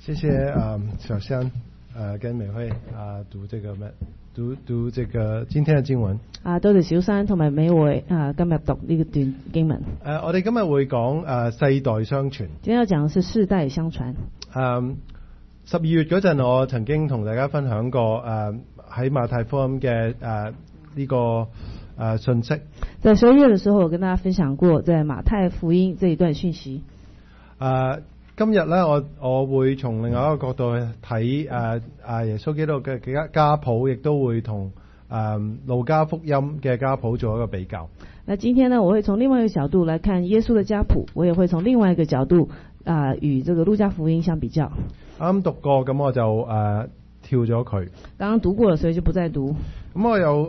謝謝小香跟美惠讀這個今天的經文。 多謝小山同埋美惠今日讀呢段經文。 我哋今日會講世代相傳。 今天要講的是世代相傳。 12月嗰陣，我曾經同大家分享過喺馬太福音嘅呢個信息。 在11月的時候，我跟大家分享過在馬太福音這一段訊息。 今日咧，我會從另外一個角度去睇耶穌基督嘅家譜，亦都會同路加福音嘅家譜做一個比較。 那今天呢，我會從另外一個角度來看耶穌的家譜，我也會從另外一個角度與這個路加福音相比較。啱讀過，咁我就跳咗佢。 剛剛讀過了，所以就不再讀。 咁我有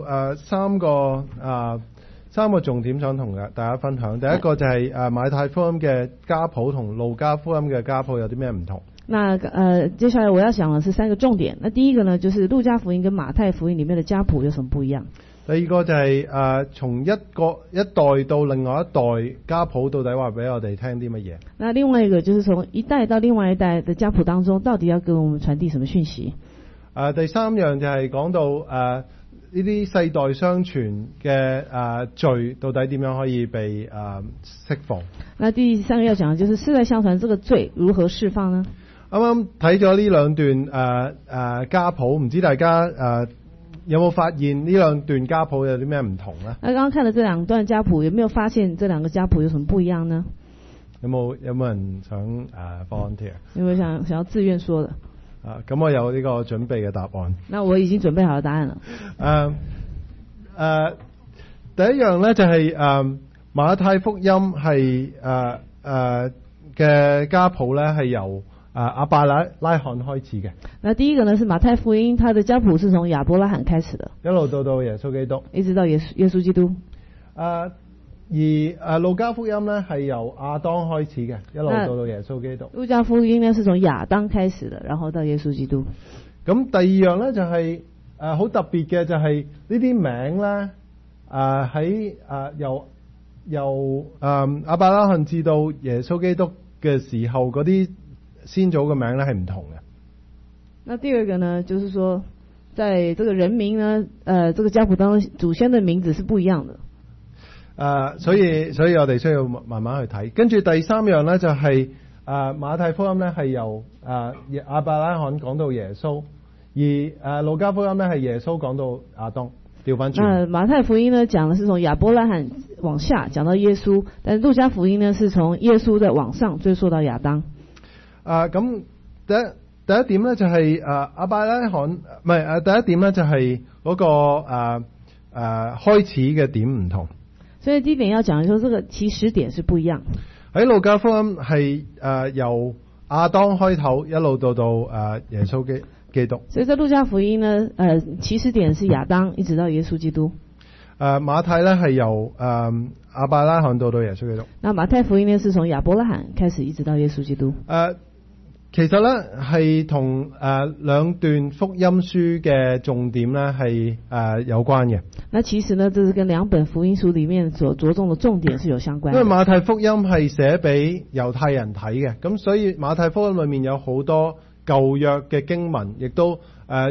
三個重點想同大家分享。第一個就係馬太福音嘅家譜同路加福音嘅家譜有啲咩唔同。 那接下來我要講的是三個重點。那第一個呢，就是路加福音跟馬太福音裡面的家譜有什麼不一樣？ 第二個就係從一代到另外一代家譜到底話俾我哋聽啲乜嘢？那另外一個就是從一代到另外一代的家譜當中，到底要給我們傳遞什麼訊息？ 第三樣就係講到呢啲世代相傳嘅罪到底點樣可以被釋放？那第三個要講嘅就是世代相傳這個罪如何釋放呢？ 啱啱睇咗呢兩段家譜，唔知大家有冇發現呢兩段家譜有啲咩唔同呢？ 那剛剛看了這兩段家譜，有沒有發現這兩個家譜有什麼不一樣呢？ 有冇人想volunteer？ 有冇想要自願說的？ 咁我有呢個準備嘅答案。 那我已經準備好了答案了。 第一樣呢，就係馬太福音係嘅家譜呢係由亞伯拉罕開始嘅。 那第一個呢是馬太福音，它的家譜是從亞伯拉罕開始的， 一路到耶穌基督， 一直到耶穌基督。 而路加福音呢係由亞當開始嘅，一路到耶穌基督。 路加福音呢是從亞當開始的，然後到耶穌基督。 咁第二樣呢就係好特別嘅，就係呢啲名呢喺由亞伯拉罕至到耶穌基督嘅時候，嗰啲先祖嘅名呢係唔同嘅。 那第二個呢，就是說在這個人名呢，這個家譜當中祖先的名字是不一樣的。 所以我哋需要慢慢去睇。跟住第三樣呢，就係馬太福音呢係由亞伯拉罕講到耶穌，而路加福音呢係耶穌講到亞當，調翻轉。 馬太福音呢講的是從亞伯拉罕往下講到耶穌，但是路加福音呢是從耶穌的往上追溯到亞當。 咁第一點呢就係亞伯拉罕，唔係第一點呢就係嗰個開始嘅點唔同。 所以第一點要講嘅說，這個起始點是不一樣。 喺路加福音係由亞當開頭一路到耶穌基督。 所以在路加福音呢，起始點是亞當一直到耶穌基督。 馬太呢係由亞伯拉罕到耶穌基督。 那馬太福音呢是從亞伯拉罕開始一直到耶穌基督。 其實呢係同兩段福音書嘅重點呢係有關嘅。 那其實呢，這是跟兩本福音書裡面所着重的重點是有相關的。 因為馬太福音係寫俾猶太人睇嘅，咁所以馬太福音裡面有好多舊約嘅經文，亦都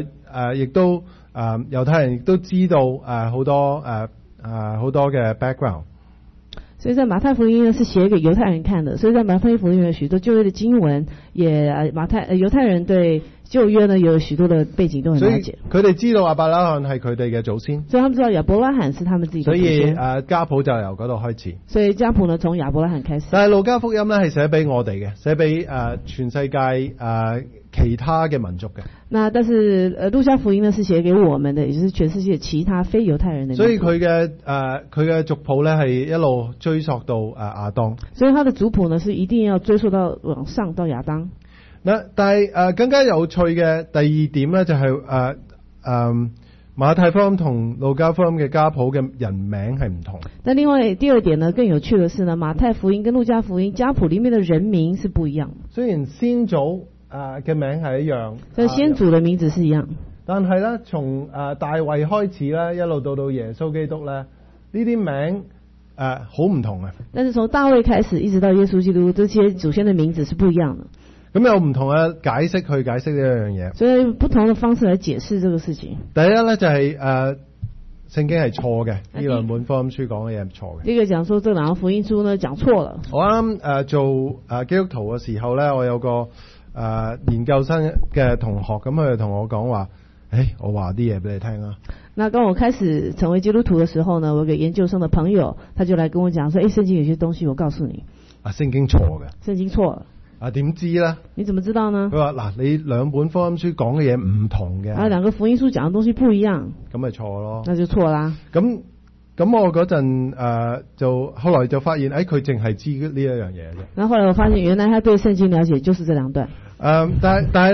猶太人亦都知道好多嘅 background。 所以在馬太福音呢是寫給猶太人看的，所以在馬太福音有許多舊約的經文，也猶太人對舊約呢有許多的背景都很了解。 佢哋知道亞伯拉罕係佢哋嘅祖先， 所以他們知道亞伯拉罕是他們自己的祖先。 所以家譜就由嗰度開始。 所以家譜呢從亞伯拉罕開始。 但係路加福音呢係寫俾我哋嘅，寫俾全世界其他嘅民族嘅。 那但是路加福音呢是寫給我們的，也就是全世界其他非猶太人的民族。 所以佢嘅族譜呢係一路追溯到亞當。 所以他的族譜呢是一定要追溯到往上到亞當。 但係更加有趣嘅第二點呢，就係馬太福音同路加福音嘅家譜嘅人名係唔同。 但另外第二點呢，更有趣嘅是呢，馬太福音跟路加福音家譜裡面的人名是不一樣。 雖然先祖嘅名係一樣， 但先祖嘅名字是一樣， 但係呢，從大衛開始呢，一路到耶穌基督呢，呢啲名好唔同嘅。 但是從大衛開始一直到耶穌基督，這些祖先的名字是不一樣的。 咁有唔同嘅解釋去解釋呢一樣嘢。 所以不同的方式來解釋這個事情。 第一咧就係聖經係錯嘅，呢兩本福音書講嘅嘢係錯嘅。 第一個講說這兩個福音書呢講錯了。 我啱做基督徒嘅時候咧，我有個研究生嘅同學，咁佢就同我講話，我話啲嘢俾你聽啊。 那當我開始成為基督徒的時候呢，我有個研究生的朋友，他就來跟我講說，聖經有些東西我告訴你， 聖經錯嘅。 聖經錯了。 點知咧？ 你怎麼知道呢？ 佢話嗱，你兩本福音書講嘅嘢唔同嘅。 兩個福音書講嘅東西不一樣。咁咪錯咯。 那就錯啦。 咁我嗰陣就後來就發現，佢淨係知呢一樣嘢啫。 那後來我發現，原來他對聖經了解就是這兩段。 但係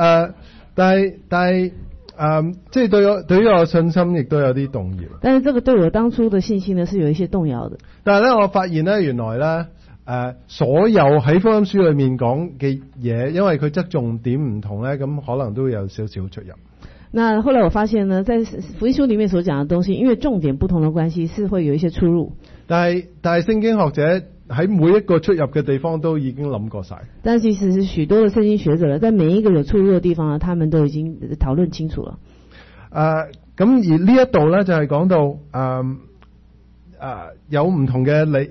咧，即係對於我信心亦都有啲動搖。 但是這個對我當初的信心呢，是有一些動搖的。 但係咧，我發現咧，原來咧，所有喺福音書裏面講嘅嘢，因為佢側重點唔同咧，咁可能都有少少出入。 那後來我發現呢，在福音書裡面所講的東西，因為重點不同的關係，是會有一些出入。但係聖經學者喺每一個出入嘅地方都已經諗過晒。 但其實是許多的聖經學者呢，在每一個有出入的地方呢，他們都已經討論清楚了。 咁而呢一度咧就係講到有唔同嘅理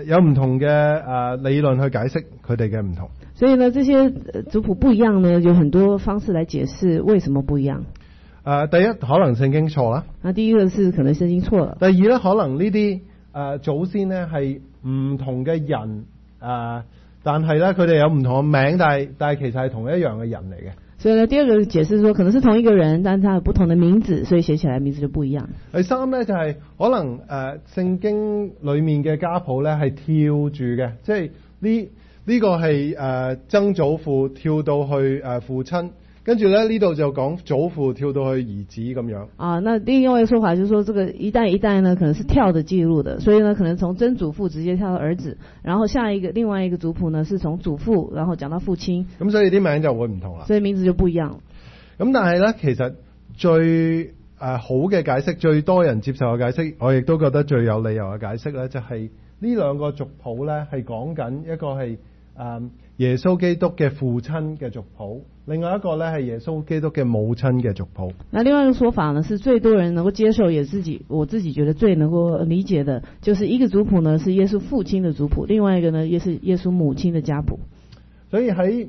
論去解釋佢哋嘅唔同。 所以呢，這些族譜不一樣呢，有很多方式來解釋為什麼不一樣。 第一可能聖經錯啦。 第一個是可能聖經錯了。 第二咧，可能呢啲祖先呢係唔同嘅人，但係咧佢哋有唔同嘅名，但係其實係同一樣嘅人嚟嘅。 所以呢，第二個解釋說可能是同一個人，但係他有不同的名字，所以寫起來名字就不一樣。 第三咧就係可能聖經裏面嘅家譜咧係跳住嘅，即係呢個係曾祖父跳到去父親，跟住咧呢度就講祖父跳到去兒子咁樣。 那另外一個說法就是說，這個一代一代呢可能是跳着記錄的，所以呢可能從曾祖父直接跳到兒子，然後另外一個族譜呢是從祖父然後講到父親。咁所以啲名就會唔同啦。 所以名字就不一樣。咁但係咧，其實最好嘅解釋，最多人接受嘅解釋，我亦都覺得最有理由嘅解釋咧，就係呢兩個族譜咧係講緊一個係耶穌基督嘅父親嘅族譜，另外一個咧係耶穌基督嘅母親嘅族譜。 那另外一個說法呢，是最多人能夠接受，我自己覺得最能夠理解的，就是一個族譜呢是耶穌父親的族譜，另外一個呢也是耶穌母親的家譜。所以喺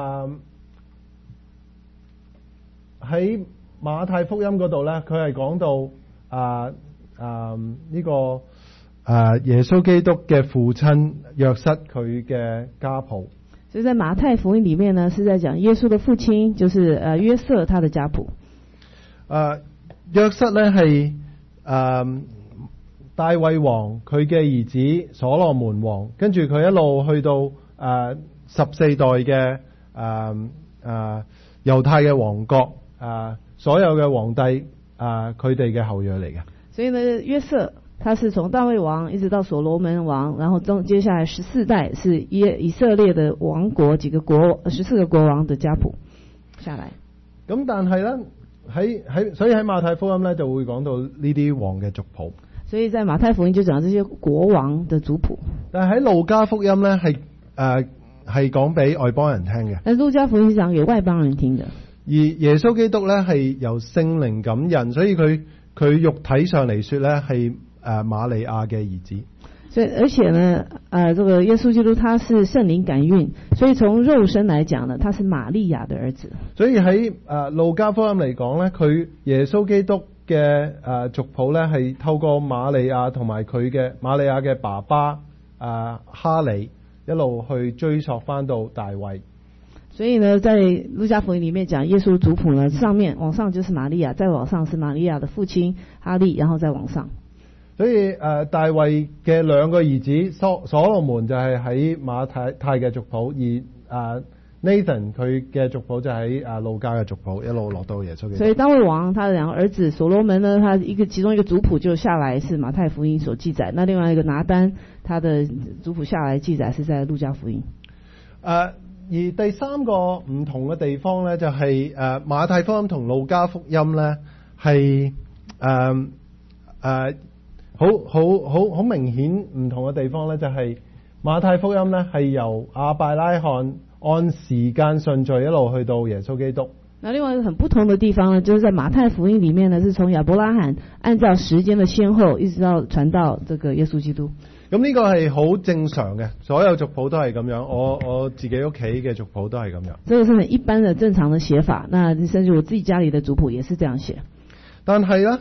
馬太福音嗰度咧，佢係講到呢個耶穌基督嘅父親約瑟佢嘅家譜。 所以在馬太福音裡面呢，是在講耶穌的父親，就是約瑟他的家譜。 約瑟呢係大衛王佢嘅兒子所羅門王，跟住佢一路去到14代嘅猶太嘅王國，所有嘅皇帝佢哋嘅後裔嚟嘅。所以呢， 約瑟他是從大衛王一直到所羅門王，然後接下來14代是以色列的王國14個國王的家譜下來。咁但係呢， 所以喺馬太福音呢就會講到呢啲王嘅族譜。 所以在馬太福音就講這些國王的族譜。 但係喺路加福音呢係講俾外邦人聽嘅。 但路加福音是講給外邦人聽的。 而耶穌基督呢係由聖靈感孕，所以佢肉體上嚟說呢係瑪利亞嘅兒子。 所以而且呢這個耶穌基督他是聖靈感孕，所以從肉身來講呢，他是瑪利亞的兒子。所以喺路加福音嚟講呢，佢耶穌基督嘅族譜呢係透過瑪利亞同埋瑪利亞嘅爸爸哈利一路去追溯翻到大衛。所以呢，在路加福音裡面講耶穌族譜呢，往上就是瑪利亞，再往上是瑪利亞的父親哈利，然後再往上。所以大衛嘅兩個兒子所羅門就係喺馬太嘅族譜，而Nathan 佢嘅族譜就喺路加嘅族譜，一路落到耶穌基督。所以大衛王他的兩個兒子所羅門呢，他其中一個族譜就下來是馬太福音所記載，那另外一個拿單他的族譜下來記載是在路加福音。而第三個唔同嘅地方呢，就係馬太福音同路加福音呢係好明顯唔同嘅地方呢，就係馬太福音呢係由亞伯拉罕按時間順序一路去到耶穌基督。 那另外一個很不同的地方呢，就是在馬太福音裡面呢，是從亞伯拉罕按照時間的先後，一直到傳到這個耶穌基督。 咁呢個係好正常嘅，所有族譜都係咁樣。我自己屋企嘅族譜都係咁樣。 這個是很一般的正常的寫法，那甚至我自己家裡的族譜也是這樣寫。 但係咧，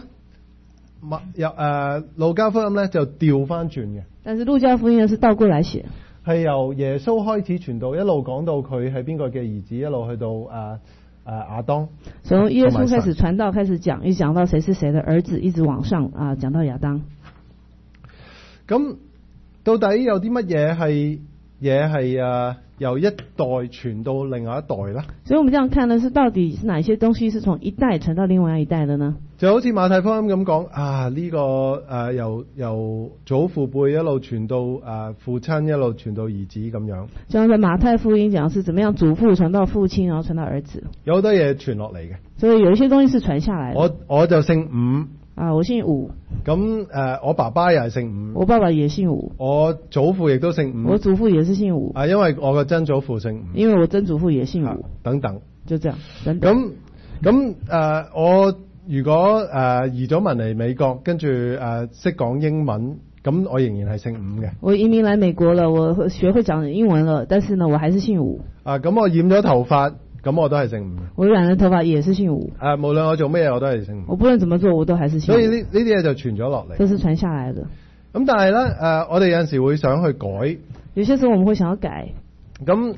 路加福音咧就調翻轉嘅。 但是路加福音呢是倒過來寫， 係由耶穌開始傳道，一路講到佢係邊個嘅兒子，一路去到亞當。 從耶穌開始傳道，開始講，一直講到誰是誰的兒子，一直往上講到亞當。 咁到底有啲乜嘢係由一代傳到另外一代呢？ 所以我們這樣看呢，是到底是哪些東西是從一代傳到另外一代的呢？ 就好似馬太福音咁講呢個由祖父輩一路傳到父親，一路傳到兒子咁樣。 就像在馬太福音講是怎麼樣祖父傳到父親，然後傳到兒子。有好多嘢傳落嚟嘅， 所以有一些東西是傳下來的。 我就姓伍。 我姓伍。 咁我爸爸又係姓伍。 我爸爸也姓伍。我祖父亦都姓伍。 我祖父也是姓伍。 因為我個曾祖父姓伍。 因為我曾祖父也姓伍。 等等， 就這樣。等等。 咁我如果移咗民嚟美國，跟住識講英文，咁我仍然係姓伍嘅。我移民來美國了，我學會講英文了，但是呢，我還是姓伍。 咁我染咗頭髮。咁我都係姓伍。我染了頭髮也是姓伍。 無論我做咩嘢，我都係姓伍。 我不論怎麼做，我都還是姓伍。 所以呢啲嘢就傳咗落嚟。 這是傳下來的。咁但係咧，我哋有陣時會想去改。 有些時候我們會想要改。 咁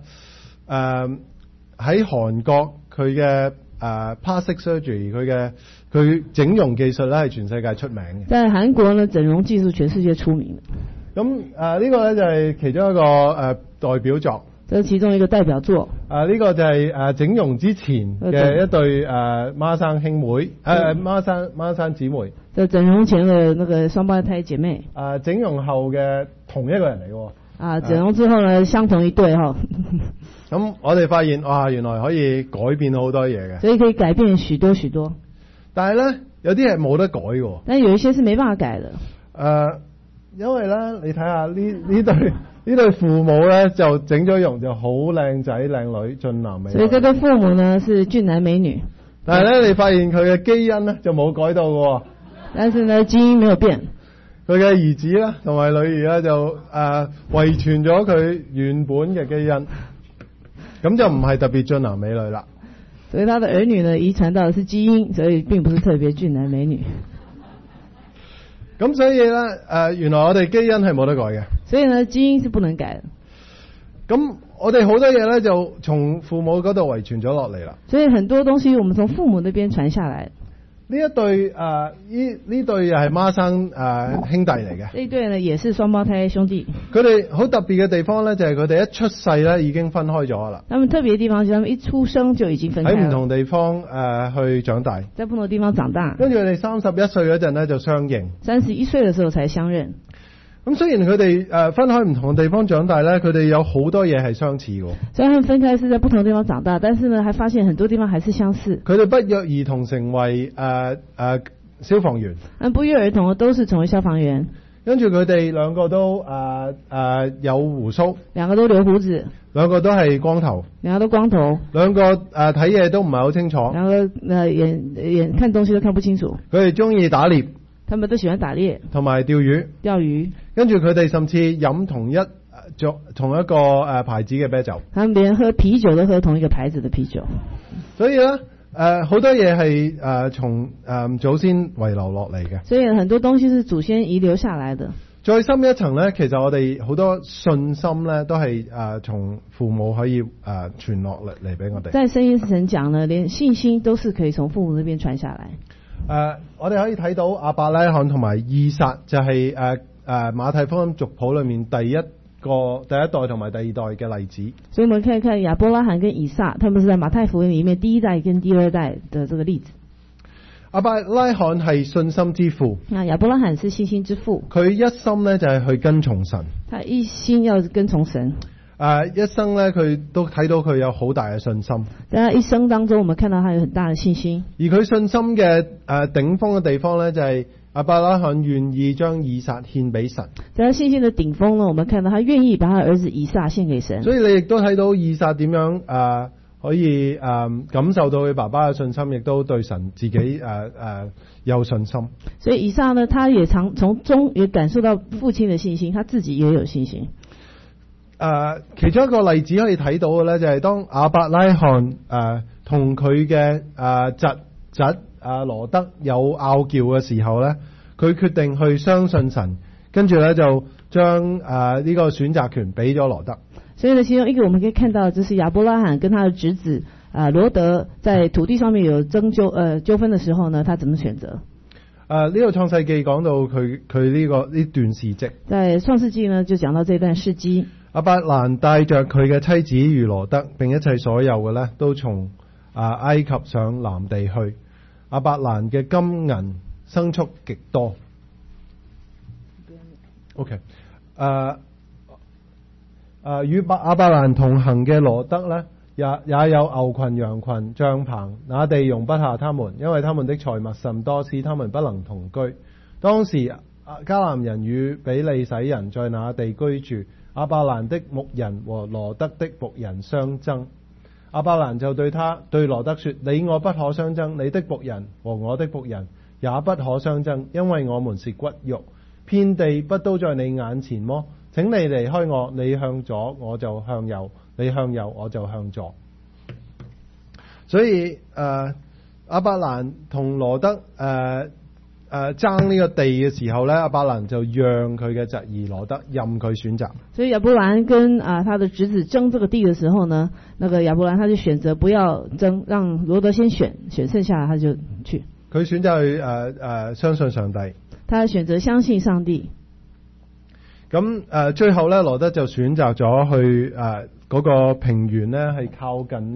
喺韓國佢嘅plastic surgery 佢整容技術咧係全世界出名嘅。 在韓國呢，整容技術全世界出名。 咁呢個咧就係其中一個代表作。 這是其中一個代表作。 呢個就係整容之前嘅一對孖生兄妹，孖生姊妹。就整容前嘅那個雙胞胎姐妹。整容後嘅同一個人嚟嘅。整容之後呢，相同一對哈。咁我哋發現原來可以改變好多嘢嘅。所以可以改變許多許多。但係咧，有啲係冇得改嘅。但有一些是沒辦法改的。因為咧，你睇下呢對父母咧就整咗容就好靚仔靚女俊男美女。所以這對父母呢是俊男美女。但係咧，你發現佢嘅基因咧就冇改到嘅。但是呢，基因沒有變。佢嘅兒子咧同埋女兒咧就遺傳咗佢原本嘅基因，咁就唔係特別俊男美女啦。所以他的兒女呢遺傳到的是基因，所以並不是特別俊男美女。咁所以咧，原來我哋基因係冇得改嘅。所以呢，基因是不能改嘅。咁我哋好多嘢咧就從父母嗰度遺傳咗落嚟啦。所以很多東西我們從父母那邊傳下來。呢一對呢對又係孖生兄弟嚟嘅。呢對呢也是雙胞胎兄弟。佢哋好特別嘅地方咧，就係佢哋一出世咧已經分開咗啦。他們特別嘅地方是他們一出生就已經分開。喺唔同地方去長大。在不同的地方長大。跟住佢哋31歲嗰陣咧就相認。31歲嘅時候才相認。咁雖然佢哋分開唔同嘅地方長大咧，佢哋有好多嘢係相似嘅。雖然佢們分開是在不同地方長大，但是呢，還發現很多地方還是相似。佢哋不約而同成為消防員。不約而同嘅都是成為消防員。跟住佢哋兩個都有鬍鬚。兩個都留鬍子。兩個都係光頭。兩個都光頭。兩個睇嘢都唔係好清楚。兩個眼看東西都看不清楚。佢哋中意打獵。他們都喜歡打獵，同埋釣魚。釣魚，跟住佢哋甚至飲同一個牌子嘅啤酒。他們連喝啤酒都喝同一個牌子嘅啤酒。所以咧，好多嘢係從祖先遺留落嚟嘅。所以很多東西是祖先遺留下來的。再深一層咧，其實我哋好多信心咧，都係從父母可以傳落嚟俾我哋。在深一層講呢，連信心都是可以從父母那邊傳下來。我哋可以睇到亞伯拉罕同埋以撒，就係馬太福音族譜裏面第一代同埋第二代嘅例子。所以我們看一看亞伯拉罕跟以撒，他們是在馬太福音裏面第一代跟第二代的這個例子。亞伯拉罕係信心之父。亞伯拉罕是信心之父。佢一心呢就係去跟從神。他一心要跟從神。 一生咧佢都睇到佢有好大嘅信心。 在他一生當中，我們看到他有很大的信心。 而佢信心嘅頂峰嘅地方咧，就係亞伯拉罕願意將以撒獻俾神。 在他信心的頂峰呢，我們看到他願意把他兒子以撒獻給神。 所以你亦都睇到以撒點樣可以感受到佢爸爸嘅信心，亦都對神自己有信心。 所以以撒呢，他也從中也感受到父親的信心，他自己也有信心。 其中一個例子可以睇到嘅咧，就係當亞伯拉罕同佢嘅侄羅德有拗撬嘅時候咧，佢決定去相信神，跟住咧就將呢個選擇權俾咗羅德。 所以呢，其中一個我們可以看到，就是亞伯拉罕跟他的侄子羅德在土地上面有糾紛的時候呢，他怎麼選擇？ 呢個創世記講到佢呢段事蹟。在創世記呢就講到這段事蹟。 亞伯蘭帶着佢嘅妻子與羅德，並一切所有嘅咧，都從埃及上南地去。亞伯蘭嘅金銀牲畜極多。OK，與亞伯蘭同行嘅羅德咧，也有牛群、羊群、帳棚，那地容不下他們，因為他們的財物甚多，使他們不能同居。當時迦南人與比利洗人在那地居住。亞伯蘭的牧人和羅德的僕人相爭，亞伯蘭就對羅德說：你我不可相爭，你的僕人和我的僕人也不可相爭，因為我們是骨肉，遍地不都在你眼前麼？請你離開我，你向左我就向右，你向右我就向左。所以亞伯蘭同羅德爭呢個地嘅時候呢，亞伯蘭就讓佢嘅侄兒羅德任佢選擇。所以亞伯蘭跟他的侄子爭這個地嘅時候呢，那個亞伯蘭他就選擇不要爭，讓羅德先選剩下他就去。佢選擇去相信上帝。 他選擇相信上帝。 咁最後呢，羅德就選擇咗去嗰個平原呢，係靠近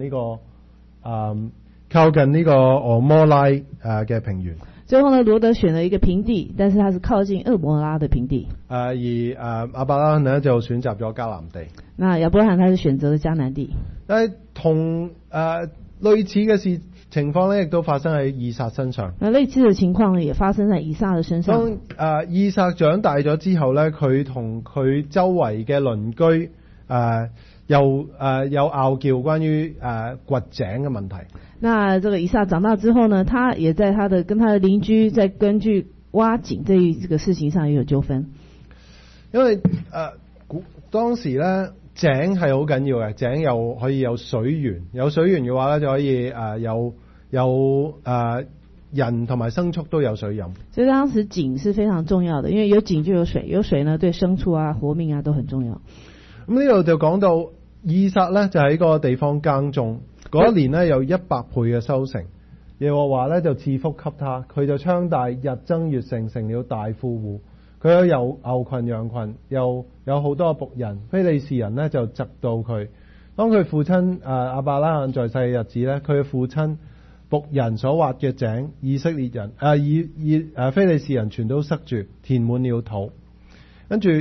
呢個俄摩拉嘅平原。 最後呢，羅德選了一個平地，但是它是靠近俄摩拉的平地。 而亞伯拉罕呢就選擇咗迦南地。 那亞伯拉罕他是選擇了迦南地。 但係同類似嘅情況呢，亦都發生喺以撒身上。 那類似嘅情況呢，也發生在以撒的身上。 當以撒長大咗之後呢，佢同佢周圍嘅鄰居有拗撬關於掘井嘅問題。 那這個以撒長大之後呢，他也在跟他的鄰居在根據挖井這個事情上也有糾紛。因為當時呢，井係好緊要嘅，井又可以有水源，有水源嘅話呢，就可以有人同埋牲畜都有水飲。 所以當時井是非常重要的，因為有井就有水，有水呢對牲畜啊、活命啊都很重要。 咁呢度就講到以撒呢，就喺個地方耕種。嗰一年呢，有100倍嘅收成，耶和華呢就賜福給他，佢就昌大，日增月盛，成了大富戶。佢有牛群羊群，又有好多僕人。非利士人呢就嫉妒佢。當佢父親亞伯拉罕在世嘅日子呢，佢嘅父親僕人所挖嘅井，以色列人非利士人全都塞住，填滿了土。跟住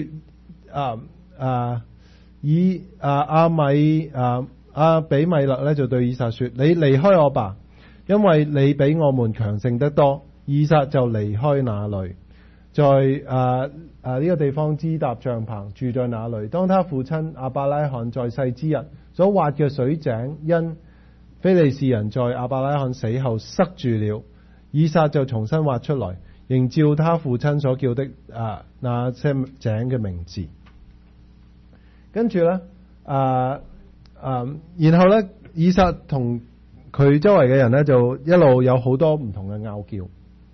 比米勒咧就對以撒說：你離開我吧，因為你比我們強盛得多。以撒就離開那裏，在呢個地方支搭帳棚，住在那裏。當他父親亞伯拉罕在世之日所挖嘅水井，因非利士人在亞伯拉罕死後塞住了，以撒就重新挖出來，仍照他父親所叫的那些井嘅名字。跟住呢。然後呢，以撒同佢周圍嘅人呢，就一路有好多唔同嘅拗撬。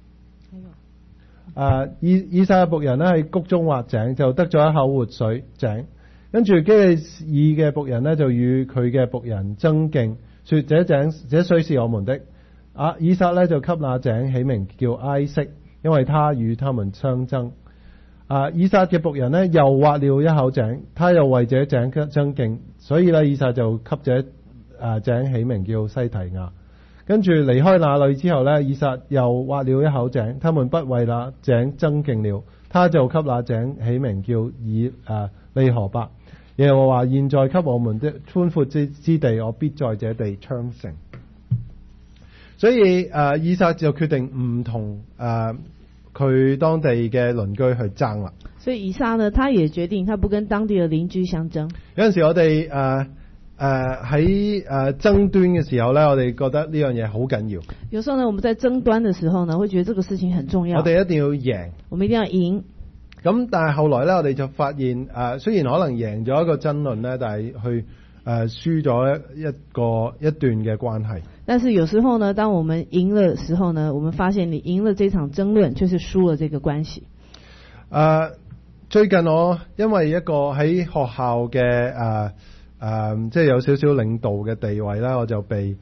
以撒嘅僕人呢，喺谷中挖井，就得咗一口活水井。跟住基利耳嘅僕人呢，就與佢嘅僕人爭競，說這水是我們的。以撒呢，就給那井起名叫埃色，因為他與他們相爭。以撒嘅僕人呢，又挖了一口井，他又為這井爭競，所以呢，以撒就給這井起名叫西提亞。跟住離開那裏之後呢，以撒又挖了一口井，他們不為那井爭競了，他就給那井起名叫利河伯， 耶和華現在給我們的寬闊之地，我必在這地昌盛。所以以撒就決定唔同佢當地嘅鄰居去爭啦。 所以以撒呢，他也決定他不跟當地的鄰居相爭。 有陣時我哋喺爭端嘅時候咧，我哋覺得呢樣嘢好緊要。 有時候呢，我們在爭端的時候呢，會覺得這個事情很重要。 我哋一定要贏， 我們一定要贏。 咁但係後來咧，我哋就發現雖然可能贏咗一個爭論咧，但係去輸咗一段嘅關係。 但是有時候呢，當我們贏的時候呢，我們發現你贏了這場爭論，卻是輸了這個關係。 最近我因為一個喺學校嘅即係有少少領導嘅地位啦，我就被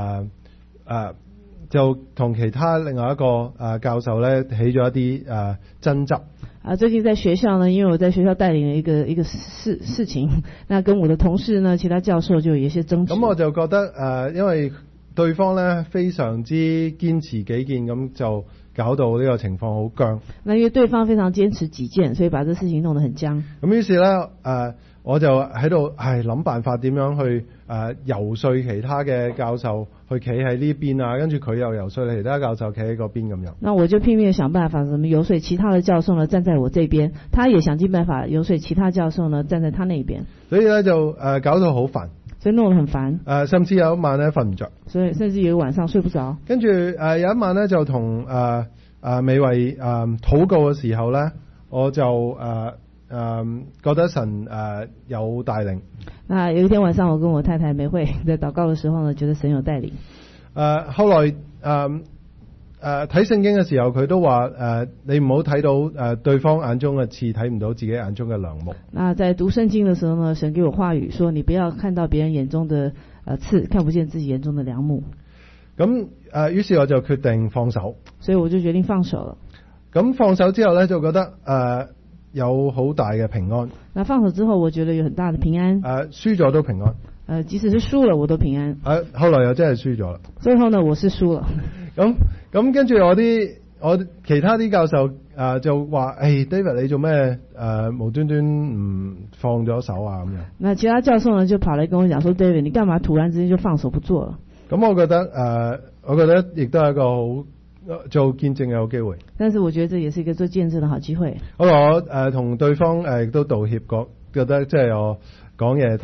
就同其他另外一個教授咧起咗一啲爭執。 最近在學校呢，因為我在學校帶領了一個事情，那跟我的同事呢，其他教授就有一些爭執。咁我就覺得因為對方咧非常之堅持己見，咁就搞到呢個情況好僵。 那因為對方非常堅持己見，所以把這事情弄得很僵。 咁於是咧我就喺度諗辦法點樣去游說其他嘅教授去企喺呢邊啊，跟住佢又游說其他教授企喺嗰邊咁樣。 那我就拼命想辦法，怎麼游說其他的教授呢站在我這邊，他也想盡辦法游說其他教授呢站在他那邊。所以咧就搞到好煩， 所以弄得很煩。 甚至有一晚咧瞓唔着， 所以甚至有一晚上睡不着。跟住有一晚咧就同美慧禱告嘅時候咧，我就覺得神有帶領。 那有一天晚上，我跟我太太美慧在禱告的時候呢，覺得神有帶領。 後來睇聖經嘅時候，佢都話你唔好睇到對方眼中嘅刺，睇唔到自己眼中嘅梁木。 那在讀聖經的時候呢，神給我話語說，你不要看到別人眼中的刺，看不見自己眼中的梁木。咁於是我就決定放手。 所以我就決定放手了。 咁放手之後呢，就覺得有好大嘅平安。 那放手之後，我覺得有很大的平安。 輸咗都平安。 即使是輸了，我都平安。 後來又真係輸咗啦。 最後呢，我是輸了。 咁跟住我其他啲教授就話，David 你做咩無端端唔放咗手啊咁樣？那其他教授呢就跑來跟我講說，David 你幹嘛突然之間就放手不做了？ 咁我覺得亦都係一個好做見證嘅好機會。 但是我覺得這也是一個做見證的好機會。 好啦，我同對方亦都道歉過，覺得即係我講嘢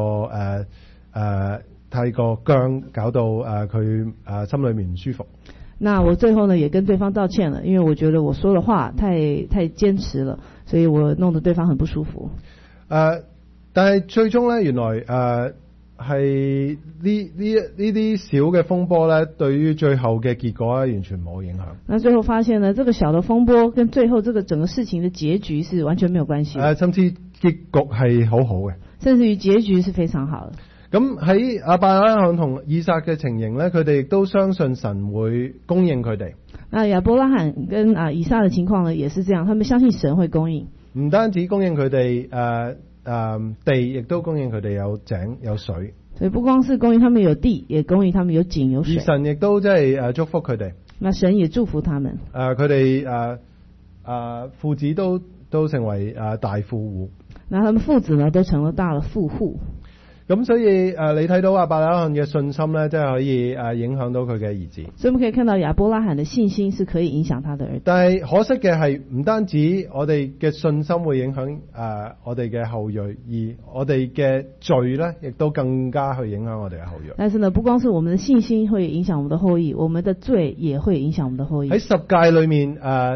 太過僵，搞到佢心裏面唔舒服。 那我最後呢也跟對方道歉了，因為我覺得我說的話太堅持了，所以我弄得對方很不舒服。 但係最終呢，原來係呢啲小嘅風波呢，對於最後嘅結果呢，完全冇影響。那最後發現呢，這個小的風波跟最後這個整個事情的結局是完全沒有關係。 甚至結局係好好嘅， 甚至於結局是非常好的。 咁喺亞伯拉罕同以撒嘅情形呢，佢哋亦都相信神會供應佢哋。 那亞伯拉罕跟以撒的情況呢，也是這樣，他們相信神會供應。 唔單止供應佢哋地，亦都供應佢哋有井有水。 所以不光是供應他們有地，也供應他們有井有水。 而神亦都即係祝福佢哋。 那神也祝福他們。 佢哋父子都成為大富戶。 那他們父子呢都成了大了富戶。 咁所以你睇到亞伯拉罕嘅信心咧，真係可以影響到佢嘅兒子。 所以我們可以看到亞伯拉罕嘅信心是可以影響他的兒子。 但係可惜嘅係，唔單止我哋嘅信心會影響我哋嘅後裔，而我哋嘅罪咧，亦都更加去影響我哋嘅後裔。 但是呢，不光是我們的信心會影響我們的後裔，我們的罪也會影響我們的後裔。 喺十誡裏面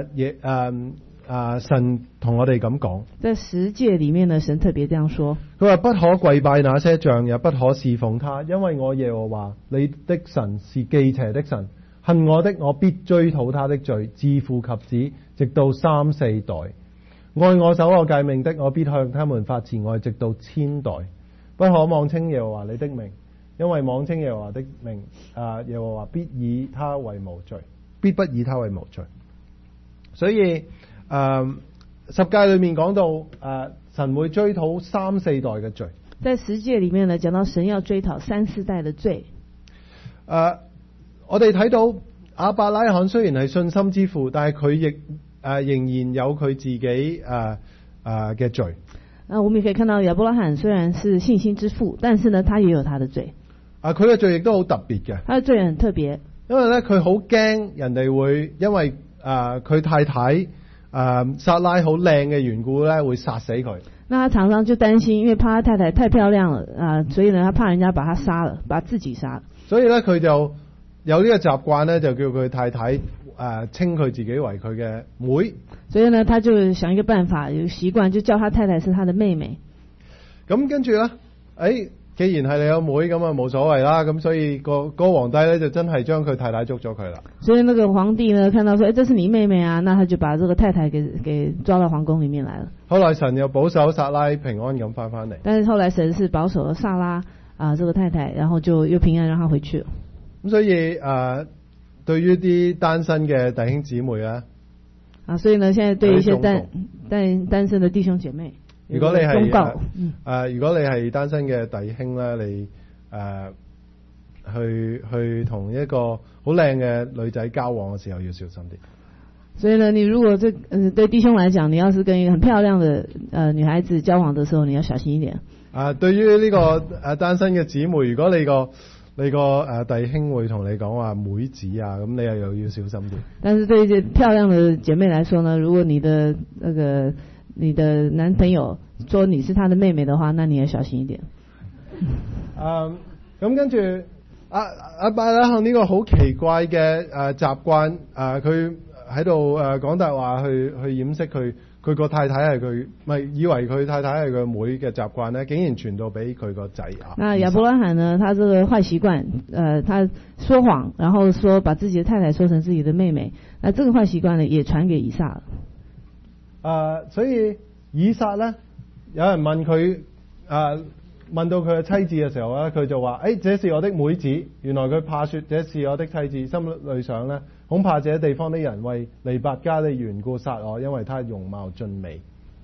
神同我哋咁講， 在十誡裏面呢，神特別這樣說， 佢話不可跪拜那些像，也不可侍奉他，因為我耶和華你的神是忌邪的神，恨我的我必追討他的罪，自父及子，直到3、4代。愛我守我誡命的，我必向他們發慈愛，直到千代。不可妄稱耶和華你的名，因為妄稱耶和華的名，耶和華必以他為無罪，必不以他為無罪。所以十誡裏面講到神會追討3、4代嘅罪。 在十誡裏面呢，講到神要追討3、4代嘅罪。 我哋睇到亞伯拉罕雖然係信心之父，但係佢亦仍然有佢自己嘅罪。 那我們也可以看到亞伯拉罕雖然是信心之父，但是呢，他也有他的罪。 佢嘅罪亦都好特別嘅。 他的罪很特別， 因為咧佢好驚人哋會因為佢太太撒拉好靚嘅緣故咧，會殺死佢。 那他常常就擔心，因為怕他太太太漂亮了所以呢，他怕人家把他殺了，把自己殺了。所以咧佢就有呢個習慣咧，就叫佢太太稱佢自己為佢嘅妹。 所以呢，他就想一個辦法，有習慣就叫他太太是他的妹妹。 咁跟住咧，既然係你個妹咁啊，冇所謂啦。咁所以個皇帝咧就真係將佢太太捉咗佢啦。 所以那個皇帝呢，看到說，這是你妹妹啊，那他就把這個太太給抓到皇宮裡面來了。 後來神又保守撒拉平安咁翻嚟。 但是後來神是保守了撒拉這個太太，然後就又平安讓她回去了。 咁所以對於啲單身嘅弟兄姊妹啊， 所以呢，現在對一些單身的弟兄姐妹。 如果你係如果你係單身嘅弟兄咧，你去同一個好靚嘅女仔交往嘅時候要小心啲。 所以呢，你如果對弟兄來講，你要是跟一個很漂亮的女孩子交往的時候，你要小心一點。 對於呢個單身嘅姊妹，如果你個弟兄會同你講話妹子啊，咁你又要小心啲。 但是對一些漂亮的姐妹來說呢，如果你的男朋友說你是他的妹妹的話，那你要小心一點。 咁跟住阿伯拉罕呢個好奇怪嘅習慣，佢喺度講大話去掩飾佢個太太係佢，咪以為佢太太係佢妹嘅習慣呢，竟然傳到俾佢個仔啊。 那亞伯拉罕呢，他這個壞習慣，他說謊，然後說把自己的太太說成自己的妹妹，那這個壞習慣呢，也傳給以撒了。 所以以撒咧，有人問佢問到佢嘅妻子嘅時候咧，佢就話：這是我的妹子。原來佢怕說這是我的妻子，心裏想咧，恐怕這地方的人為尼伯家的緣故殺我，因為他容貌俊美。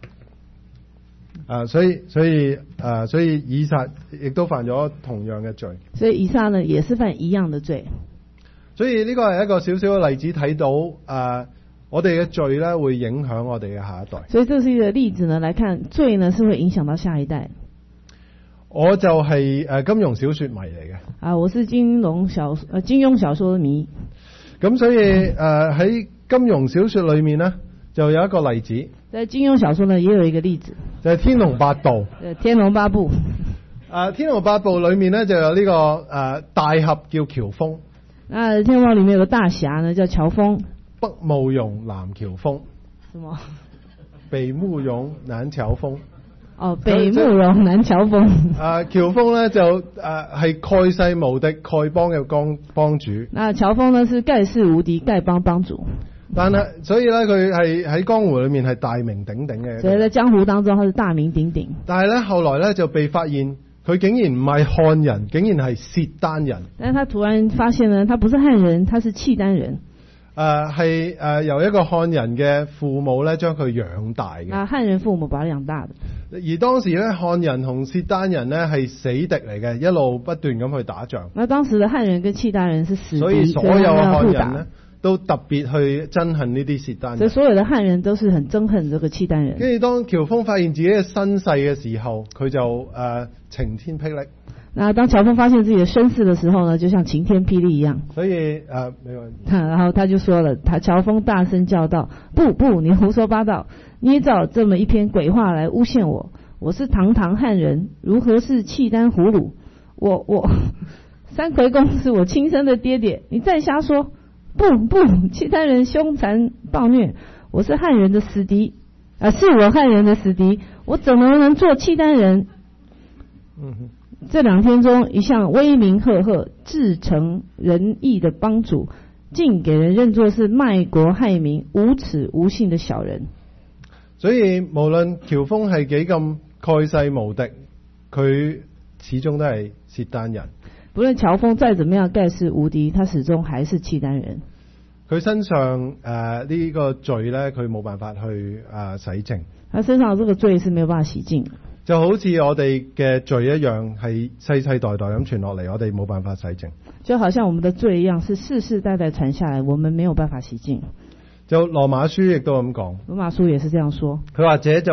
所以以撒亦都犯咗同樣嘅罪。 所以以撒呢，也是犯一樣的罪。 所以呢個係一個小小嘅例子，睇到我哋嘅罪咧會影響我哋嘅下一代。所以這是一個例子呢，來看罪呢是會影響到下一代。我就係金庸小說迷嚟嘅。我是金庸小說迷。咁所以喺金庸小說裏面呢，就有一個例子。在金庸小說呢，也有一個例子，就係《天龍八部》。天龍八部。天龍八部裏面呢，就有呢個大俠叫喬峰。天龍八部裏面有個大俠呢，叫喬峰。北慕容南喬峰。什麼？北慕容南喬峰。北慕容南喬峰。喬峰呢就係蓋世無敵丐幫嘅幫主。那喬峰呢是蓋世無敵丐幫幫主。但係所以呢，佢係喺江湖裏面係大名鼎鼎嘅。所以在江湖當中，他是大名鼎鼎。但係呢，後來呢就被發現，佢竟然唔係漢人，竟然係契丹人。但係他突然發現呢，他不是漢人，他是契丹人。係由一個漢人嘅父母咧將佢養大嘅。漢人父母把他養大的。而當時咧，漢人同契丹人咧係死敵嚟嘅，一路不斷咁去打仗。那當時的漢人跟契丹人是死敵，所以所有漢人呢都特別去憎恨呢啲契丹人。所以所有的漢人都是很憎恨這個契丹人。跟住當喬峰發現自己嘅身世嘅時候，佢就晴天霹靂。那當喬峰發現自己的身世的時候呢，就像晴天霹靂一樣。所以沒有問題。然後他就說了，喬峰大聲叫道：不，你胡說八道，捏造這麼一篇鬼話來誣陷我。我是堂堂漢人，如何是契丹俘虜？我三魁公是我親生的爹爹，你再瞎說！不，契丹人兇殘暴虐，我是漢人的死敵，是我漢人的死敵，我怎麼能做契丹人？這2天中，一向威名赫赫、至誠仁義的幫主，竟給人認作是賣國害民、無恥無信的小人。所以無論喬峰係幾咁蓋世無敵，佢始終都係契丹人。不論喬峰再怎麼樣蓋世無敵，他始終還是契丹人。佢身上呢個罪呢，佢冇辦法去洗淨。他身上這個罪是沒有辦法洗淨。就好似我哋嘅罪一樣，係世世代代咁傳落嚟，我哋冇辦法洗淨。就好像我們的罪一樣，是世世代代傳下來，我們沒有辦法洗淨。就羅馬書亦都咁講。羅馬書也是這樣說。佢或者就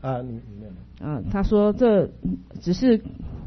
他说这只是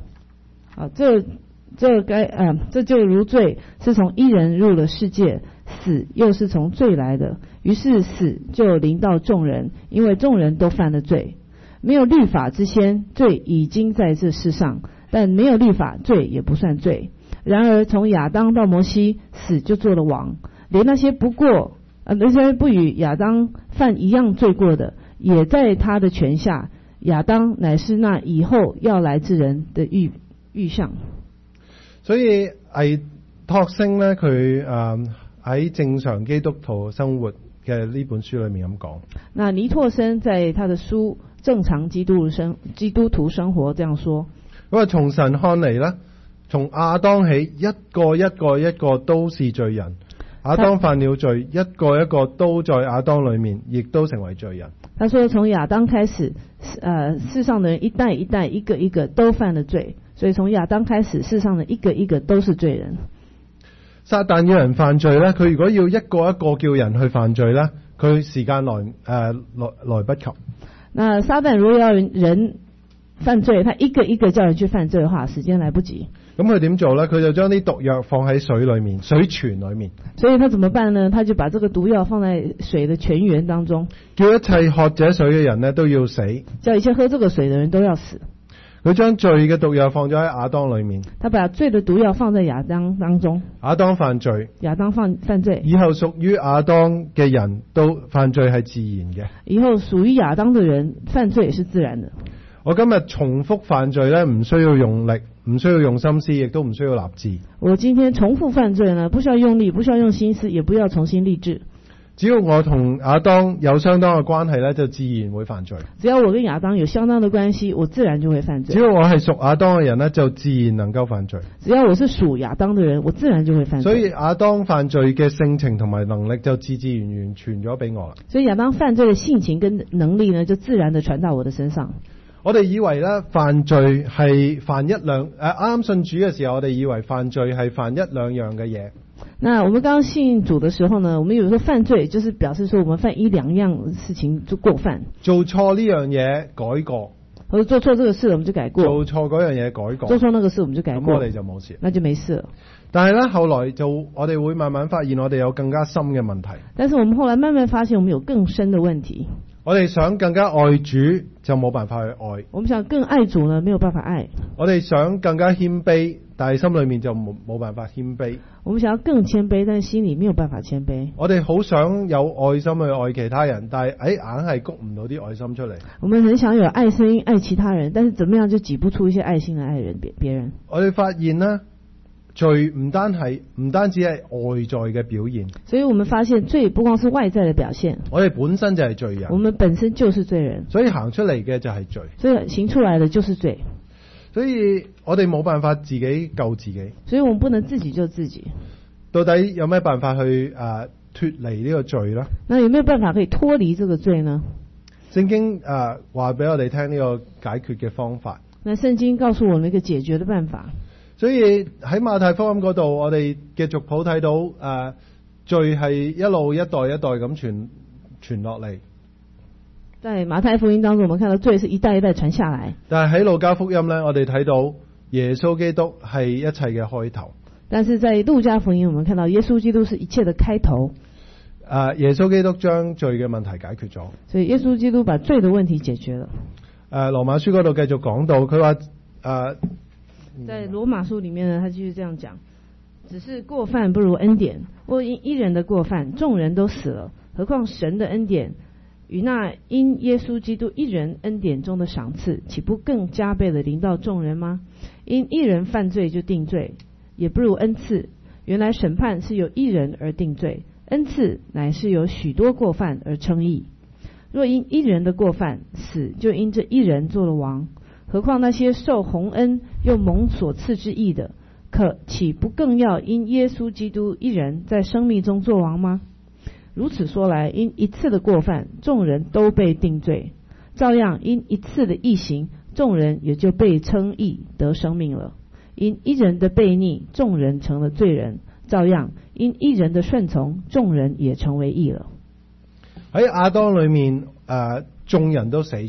这就如罪是从一人入了世界，死又是从罪来的，于是死就临到众人，因为众人都犯了罪。没有律法之先，罪已经在这世上，但没有律法，罪也不算罪。然而从亚当到摩西，死就做了王，连那些不与亚当犯一样罪过的，也在他的权下。亞當乃是那以後要來之人的預象。 所以倪柝聲咧，佢喺正常基督徒生活嘅呢本書裏面咁講。 那倪柝聲在他的書《正常基督徒生活》這樣說。 咁啊，從神看嚟咧，從亞當起，一個都是罪人。亞當犯了罪，一個都在亞當裏面，亦都成為罪人。 他說從亞當開始，世上的人一代一個都犯了罪，所以從亞當開始，世上的一個都是罪人。 撒旦要人犯罪咧，佢如果要一個叫人去犯罪咧，佢時間來不及。 那撒旦如果要人犯罪，他一個叫人去犯罪的話，時間來不及。 咁佢點做呢？佢就將啲毒藥放喺水裏面，水泉裏面。 所以他怎麼辦呢？他就把這個毒藥放在水的泉源當中， 叫一切喝這水嘅人呢都要死， 叫一切喝這個水的人都要死。 佢將罪嘅毒藥放咗喺亞當裏面， 他把罪的毒藥放在亞當當中。 亞當犯罪， 亞當犯罪， 以後屬於亞當嘅人都犯罪係自然嘅。 以後屬於亞當的人犯罪是自然的。 我今日重複犯罪呢，唔需要用力，唔需要用心思，亦都唔需要立志。 我今天重複犯罪呢，不需要用力，不需要用心思，也不要重新立志。 只要我同亞當有相當嘅關係呢，就自然會犯罪。 只要我跟亞當有相當的關係，我自然就會犯罪。 只要我係屬亞當嘅人呢，就自然能夠犯罪。 只要我是屬亞當的人，我自然就會犯罪。 所以亞當犯罪嘅性情同埋能力就自然傳咗俾我啦。 所以亞當犯罪嘅性情跟能力呢，就自然的傳到我的身上。 我哋以為咧犯罪係犯一兩啱信主嘅時候，我哋以為犯罪係犯一兩樣嘅嘢。 那我們剛信主的時候呢，我們有時候犯罪就是表示說我們犯一兩樣事情就過犯。做錯呢樣嘢改過， 或者做錯這個事我們就改過。 做錯嗰樣嘢改過， 做錯那個事我們就改過。 咁我哋就冇事， 那就沒事了。 但係咧後來我哋會慢慢發現我哋有更加深嘅問題。 但是我們後來慢慢發現我們有更深的問題。 我哋想更加愛主，就冇辦法去愛。 我們想更愛主呢，沒有辦法愛。 我哋想更加謙卑，但係心裏面就冇辦法謙卑。 我們想要更謙卑，但係心裏沒有辦法謙卑。 我哋好想有愛心去愛其他人，但係硬係谷唔到啲愛心出嚟。 我們很想有愛心愛其他人，但是怎麼樣就擠不出一些愛心來愛別人。 我哋發現呢，罪唔單止係外在嘅表現， 所以我們發現罪不光是外在的表現， 我哋本身就係罪人， 我們本身就是罪人， 所以行出嚟嘅就係罪， 所以行出來的就是罪， 所以我哋冇辦法自己救自己， 所以我們不能自己救自己。 到底有咩辦法去脫離呢個罪呢？ 那有沒有辦法可以脫離這個罪呢？ 聖經話俾我哋聽呢個解決嘅方法。 那聖經告訴我們一個解決的辦法。 所以喺馬太福音嗰度，我哋嘅族譜睇到罪係一路一代咁傳落嚟。 在馬太福音當中，我們看到罪是一代一代傳下來。 但係喺路加福音呢，我哋睇到耶穌基督係一切嘅開頭。 但是在路加福音，我們看到耶穌基督是一切的開頭。 耶穌基督將罪嘅問題解決咗。所以耶穌基督把罪的問題解決了。 羅馬書嗰度繼續講到，佢話在羅馬書裡面呢，他就是這樣講，只是過犯不如恩典，或因一人的過犯，眾人都死了，何況神的恩典與那因耶穌基督一人恩典中的賞賜，豈不更加倍的臨到眾人嗎？因一人犯罪就定罪，也不如恩賜。原來審判是由一人而定罪，恩賜乃是由許多過犯而稱義。若因一人的過犯，死就因這一人做了王。何況那些受洪恩又蒙所賜之義的，豈不更要因耶穌基督一人在生命中作王嗎？如此說來，因一次的過犯，眾人都被定罪；照樣因一次的義行，眾人也就被稱義得生命了。因一人的悖逆，眾人成了罪人；照樣因一人的順從，眾人也成為義了。 喺亞當裏面，眾人都死咗。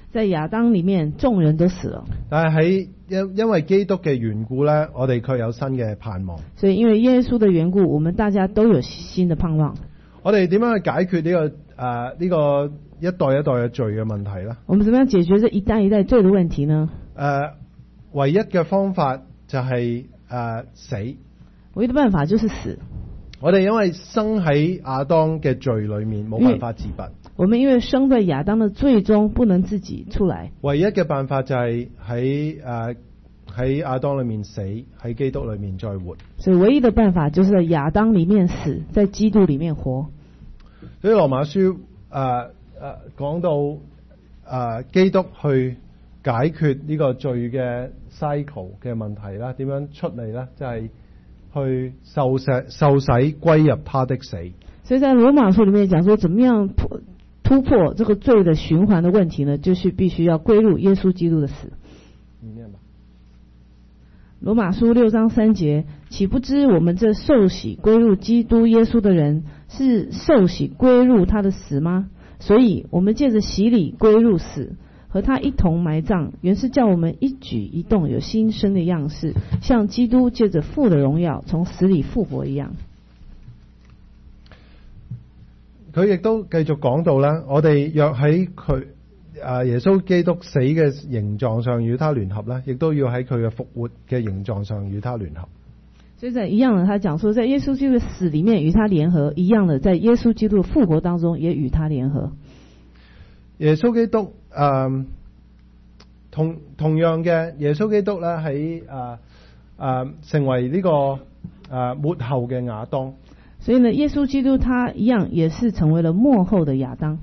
在亞當裡面，眾人都死了。 但係因為基督嘅緣故咧，我哋卻有新嘅盼望。 所以因為耶穌的緣故，我們大家都有新的盼望。 我哋點樣去解決呢個一代一代嘅罪嘅問題咧？ 我們怎麼樣解決這一代一代罪的問題呢？ 唯一嘅方法就係死。 唯一的辦法就是死。 我哋因為生喺亞當嘅罪裏面，冇辦法自拔。 我們因為生在亞當的罪中，不能自己出來。 唯一嘅辦法就係喺亞當裏面死，喺基督裏面再活。 所以唯一的辦法就是在亞當裡面死，在基督裡面活。 所以羅馬書講到基督去解決呢個罪嘅 cycle 嘅問題啦，點樣出嚟呢？就係去受洗歸入他的死。 所以在羅馬書裡面講說，怎麼樣突破這個罪的循環的問題呢？就是必須要歸入耶穌基督的死。羅馬書6章3節，豈不知我們這受洗歸入基督耶穌的人，是受洗歸入他的死嗎？所以我們借着洗禮歸入死，和他一同埋葬，原是叫我們一舉一動有新生的樣式，像基督借着父的榮耀從死裡復活一樣。 佢亦都繼續講到咧，我哋若喺佢耶穌基督死嘅形狀上與他聯合咧，亦都要喺佢嘅復活嘅形狀上與他聯合。 所以在一樣的，他講說，在耶穌基督的死裡面與他聯合，一樣的，在耶穌基督的復活當中也與他聯合。 耶穌基督同樣嘅，耶穌基督咧喺成為呢個末後嘅亞當。 所以呢，耶穌基督他一樣也是成為了末後的亞當。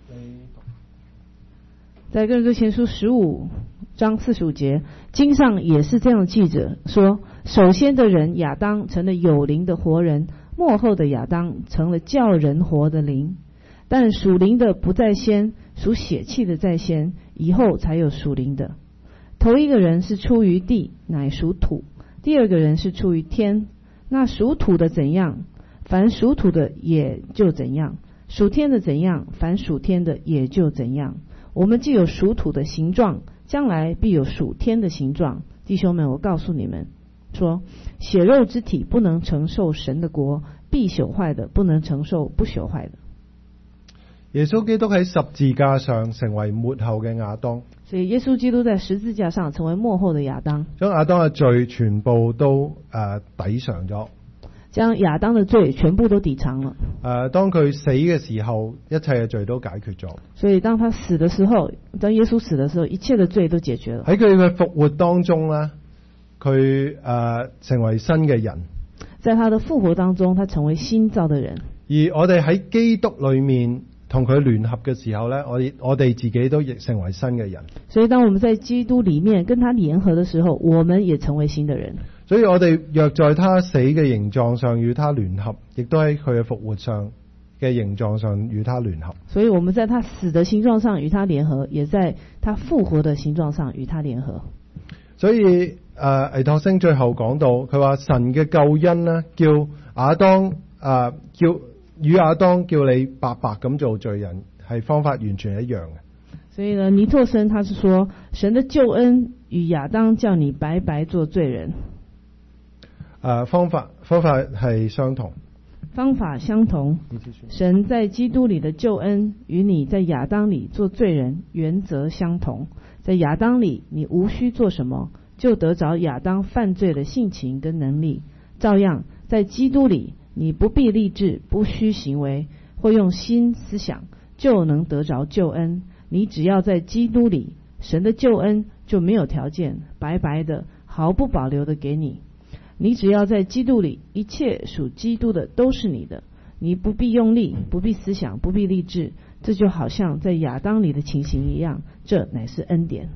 在哥林多前書15章45節，經上也是這樣記着說，首先的人亞當成了有靈的活人，末後的亞當成了叫人活的靈。但屬靈的不在先，屬血氣的在先，以後才有屬靈的。頭一個人是出於地，乃屬土；第二個人是出於天。那屬土的怎樣，凡屬土的也就怎樣；屬天的怎樣，凡屬天的也就怎樣。我們既有屬土的形狀，將來必有屬天的形狀。弟兄們，我告訴你們說，血肉之體不能承受神的國，必朽壞的不能承受不朽壞的。 耶穌基督喺十字架上成為末後嘅亞當， 所以耶穌基督在十字架上成為末後的亞當， 將亞當嘅罪全部都抵償咗， 將亞當的罪全部都抵償了。 當佢死嘅時候，一切嘅罪都解決咗。 所以當他死的時候，當耶穌死的時候，一切的罪都解決了。 喺佢嘅復活當中呢，佢成為新嘅人。 在他的復活當中，他成為新造的人。 而我哋喺基督裏面同佢聯合嘅時候呢，我哋自己都亦成為新嘅人。所以當我們在基督裏面跟他聯合的時候，我們也成為新的人。所以我哋若在他死嘅形狀上與他聯合，亦都喺佢嘅復活上嘅形狀上與他聯合。所以我們在他死的形狀上與他聯合，也在他復活的形狀上與他聯合。所以倪柝聲最後講到，佢話神嘅救恩呢，叫亞當與亞當叫你白白咁做罪人，係方法完全一樣嘅。所以呢，倪柝聲他是說，神的救恩與亞當叫你白白做罪人，方法係相同，方法相同。神在基督裏的救恩與你在亞當裏做罪人原則相同。在亞當裏你無需做什麼，就得着亞當犯罪的性情跟能力。照樣在基督裏你不必立志，不需行為，或用心思想，就能得着救恩。你只要在基督裏，神的救恩就沒有條件，白白的毫不保留的給你。你只要在基督裏，一切屬基督的都是你的，你不必用力，不必思想，不必立志。這就好像在亞當裏的情形一樣，這乃是恩典。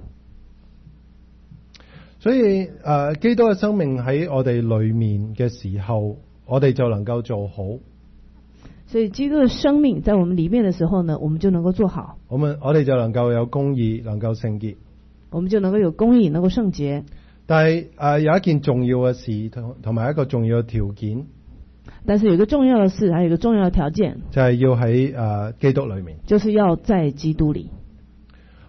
所以基督嘅生命喺我哋裏面嘅時候，我哋就能夠做好。所以基督嘅生命在我們裏面嘅時候呢，我們就能夠做好。我哋就能夠有公義，能夠聖潔。我們就能夠有公義，能夠聖潔。但係有一件重要嘅事同埋一個重要嘅條件。但是有一個重要嘅事，還有一個重要嘅條件，就係要喺基督裏面，就是要在基督裏。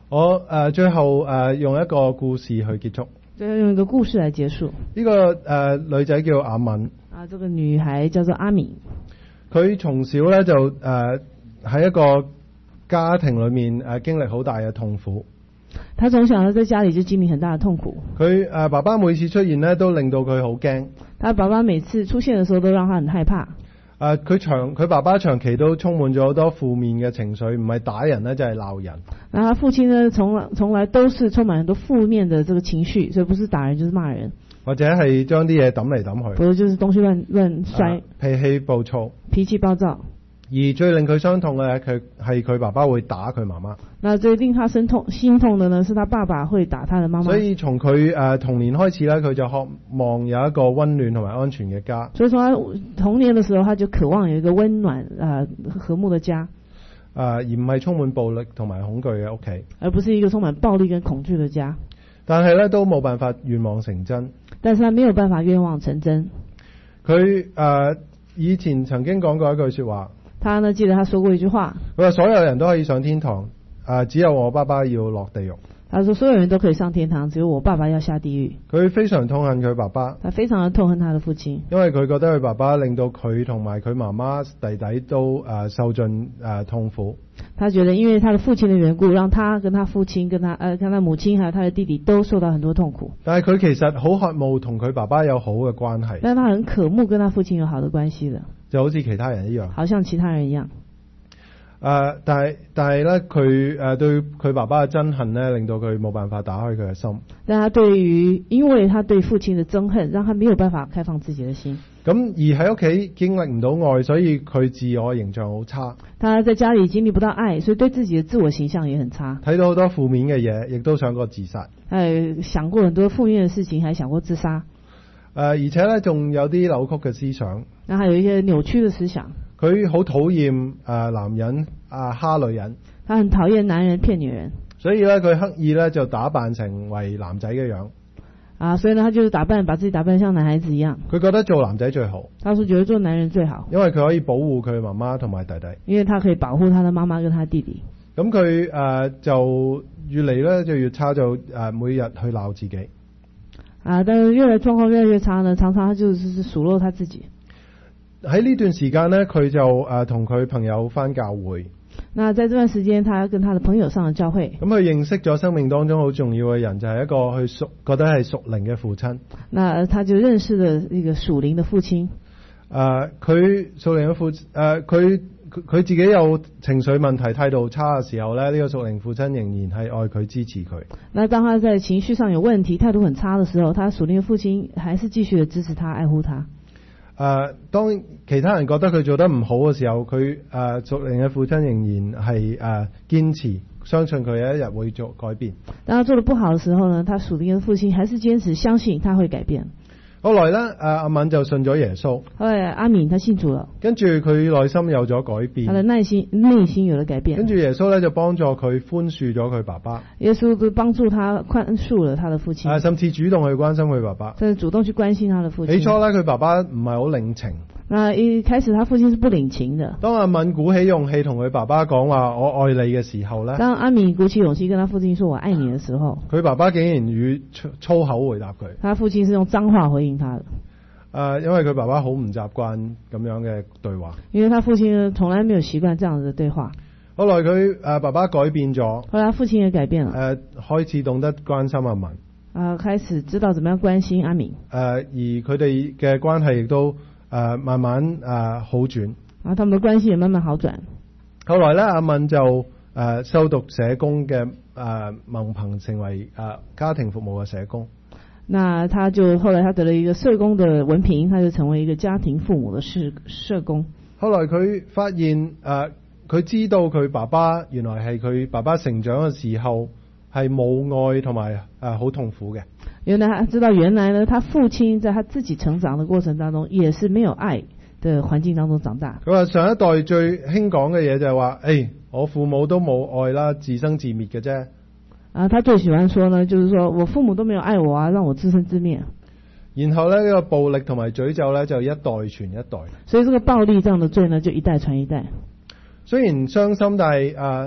我最後用一個故事去結束。 最後用一個故事來結束。 呢個女仔叫阿敏。 這個女孩叫做阿敏。 佢從小咧就喺一個家庭裏面經歷好大嘅痛苦。 他從小呢在家裏就經歷很大的痛苦。 佢爸爸每次出現呢都令到佢好驚。 他爸爸每次出現的時候都讓他很害怕。 佢爸爸長期都充滿咗好多負面嘅情緒，唔係打人呢就係鬧人。 然後他父親呢從來都是充滿很多負面的這個情緒，所以不是打人就是罵人。或者係將啲嘢抌嚟抌去，或者就是東西亂摔，脾氣暴躁，脾氣暴躁。而最令佢傷痛嘅係佢爸爸會打佢媽媽。那最令他心痛的呢，是他爸爸會打他的媽媽。所以從佢童年開始咧，佢就渴望有一個溫暖同埋安全嘅家。所以從他童年嘅時候，他就渴望有一個溫暖和睦嘅家。而唔係充滿暴力同埋恐懼嘅屋企，而不是一個充滿暴力跟恐懼嘅家。但係咧都冇辦法願望成真。但是他沒有辦法願望成真。佢以前曾經講過一句說話。他呢記得他說過一句話。佢話所有人都可以上天堂，只有我爸爸要落地獄。他說所有人都可以上天堂，只有我爸爸要下地獄。佢非常痛恨佢爸爸。他非常的痛恨他的父親，因為佢覺得佢爸爸令到佢同埋佢媽媽弟弟都受盡痛苦。他覺得因為他的父親的緣故，讓他跟他父親、跟他母親還有他的弟弟都受到很多痛苦。但係佢其實好渴慕同佢爸爸有好嘅關係。但係他很渴慕跟他父親有好的關係的，就好似其他人一樣。好像其他人一樣。但係咧，佢對佢爸爸嘅憎恨咧，令到佢冇辦法打開佢嘅心。但係因為他對父親嘅憎恨，讓他沒有辦法開放自己嘅心。咁而喺屋企經歷唔到愛，所以佢自我形象好差。他在家裏經歷不到愛，所以對自己嘅自我形象也很差。睇到好多負面嘅嘢，亦都想過自殺。想過很多負面嘅事情，還想過自殺。而且咧，仲有啲扭曲嘅思想。那還有一些扭曲嘅思想。佢好討厭男人蝦女人，他很討厭男人騙女人，所以咧佢刻意咧就打扮成為男仔嘅樣。所以呢，他就是把自己打扮像男孩子一樣。佢覺得做男仔最好，他說覺得做男人最好，因為佢可以保護佢媽媽同埋弟弟，因為他可以保護他的媽媽跟他弟弟。咁佢就越嚟咧就越差，就每日去鬧自己。但是狀況越來越差呢，常常他就是數落他自己。喺呢段時間呢，佢就同佢朋友返教會。那在這段時間，他跟他的朋友上了教會。咁佢認識咗生命當中好重要嘅人，就係一個覺得係屬靈嘅父親。那他就認識了一個屬靈的父親。佢屬靈嘅父佢自己有情緒問題、態度差嘅時候呢，呢個屬靈父親仍然係愛佢、支持佢。那當他在情緒上有問題、態度很差的時候，他屬靈嘅父親還是繼續的支持他、愛護他。當其他人覺得佢做得唔好嘅時候，佢屬靈嘅父親仍然係堅持，相信佢有一日會做改變。當他做得不好嘅時候呢，他屬靈嘅父親還是堅持相信他會改變。後來呢，阿敏就信咗耶穌。後來阿敏他信主了，跟住佢內心有咗改變，他的內心有了改變。跟住耶穌呢就幫助佢寬恕咗佢爸爸。耶穌就幫助他寬恕了他的父親，甚至主動去關心佢爸爸，甚至主動去關心他的父親。起初呢，佢爸爸唔係好領情。那一開始他父親是不領情的。當阿敏鼓起勇氣同佢爸爸講話我愛你嘅時候呢，當阿敏鼓起勇氣跟他父親說我愛你嘅時候，佢爸爸竟然以粗口回答佢。他父親是用髒話回應他的。因為佢爸爸好唔習慣咁樣嘅對話，因為他父親從來沒有習慣這樣的對話。後來佢爸爸改變咗，後來父親也改變了，開始懂得關心阿敏，開始知道怎麼樣關心阿敏，而佢哋嘅關係亦都慢慢好轉，他們的關係也慢慢好轉。後來呢，阿敏就修讀社工嘅文憑，成為家庭服務嘅社工。那他就後來他得了一個社工的文憑，他就成為一個家庭父母的社工。後來佢發現佢知道佢爸爸原來係佢爸爸成長嘅時候係冇愛同埋好痛苦嘅。原來他知道原來呢，他父親在他自己成長的過程當中也是沒有愛的環境當中長大。佢話上一代最興講嘅嘢就係話，我父母都冇愛啦，自生自滅嘅啫。他最喜歡說呢，就是說我父母都沒有愛我啊，讓我自生自滅。然後呢，呢個暴力同埋詛咒呢，就一代傳一代。所以這個暴力這樣的罪呢，就一代傳一代。雖然傷心，但係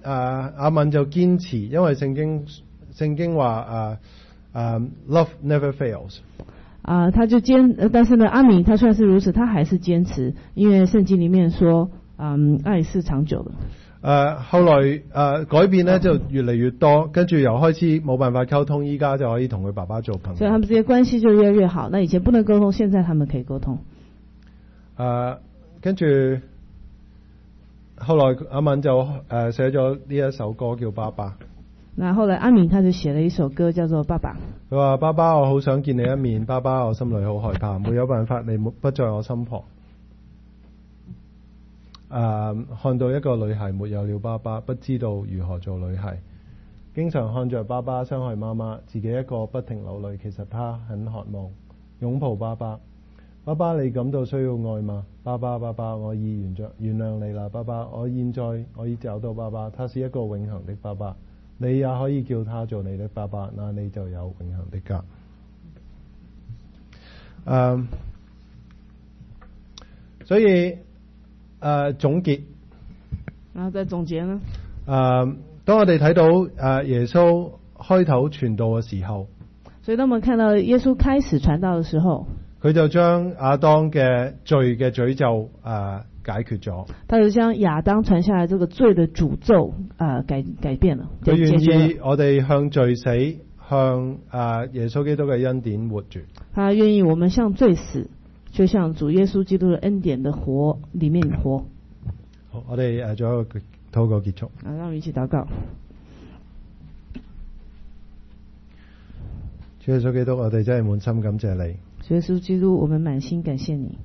阿敏就堅持，因為聖經話love never fails。 他就但是呢，阿敏他虽然是如此，他還是堅持，因為聖經裡面說，愛是長久的。 後來改變咧就越嚟越多，跟住由開始冇辦法溝通，依家就可以同佢爸爸做朋友。 所以他們之間關係就越來越好。那以前不能溝通，現在他們可以溝通。 跟住後來阿敏就寫咗呢一首歌叫《爸爸》。 那後來阿敏他就寫了一首歌叫做《爸爸》。 佢話：爸爸，我好想見你一面，爸爸，我心裏好害怕，沒有辦法，你不在我身旁。看到一個女孩沒有了爸爸，不知道如何做女孩，經常看着爸爸傷害媽媽，自己一個不停流淚。其實他很渴望擁抱爸爸。爸爸，你感到需要愛嗎？爸爸，爸爸，我已原諒你啦。爸爸，我現在我已找到爸爸，他是一個永恆的爸爸。你也可以叫他做你的爸爸，那你就有永恆的家。所以總結， 然後再總結呢？ 當我哋睇到耶穌開頭傳道嘅時候， 所以當我們看到耶穌開始傳道嘅時候， 佢就將亞當嘅罪嘅詛咒解決咗。 他就將亞當傳下來這個罪的詛咒改變了。 佢願意我哋向罪死，向耶穌基督嘅恩典活住。 他願意我們向罪死，就像主耶穌基督的恩典的活裡面活。 好，我哋做一個禱告結束。 讓我們一起禱告。 主耶穌基督，我哋真係滿心感謝你。 主耶穌基督，我們滿心感謝你。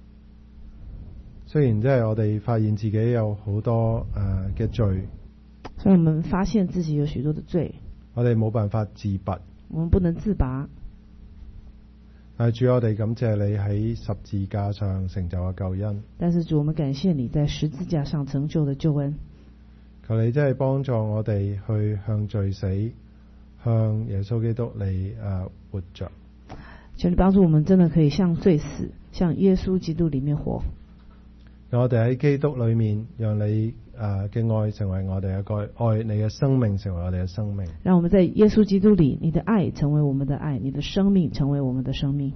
雖然真係我哋發現自己有好多嘅罪， 所以我們發現自己有許多的罪， 我哋冇辦法自拔， 我們不能自拔。 主，我哋感謝你喺十字架上成就嘅救恩。 但是主，我們感謝你在十字架上成就的救恩。 求你真係幫助我哋去向罪死，向耶穌基督嚟活着。 求你幫助我們真的可以向罪死，向耶穌基督裡面活。 讓我哋喺基督裡面，讓你嘅愛成為我哋嘅愛，你嘅生命成為我哋嘅生命。 讓我們在耶穌基督裡，你的愛成為我們的愛，你的生命成為我們的生命。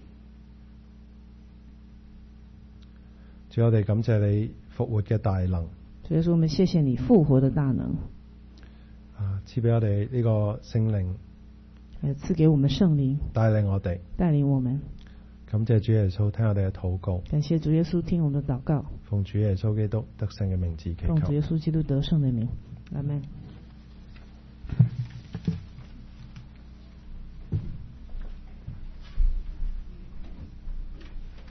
主，我哋感謝你復活嘅大能。 所以說，我們謝謝你復活的大能。 賜俾我哋呢個聖靈， 賜給我們聖靈， 帶領我哋， 帶領我們。 感謝主耶穌聽我哋嘅禱告， 感謝主耶穌聽我們的禱告， 奉主耶穌基督得勝嘅名字祈求， 奉主耶穌基督得勝的名，阿們。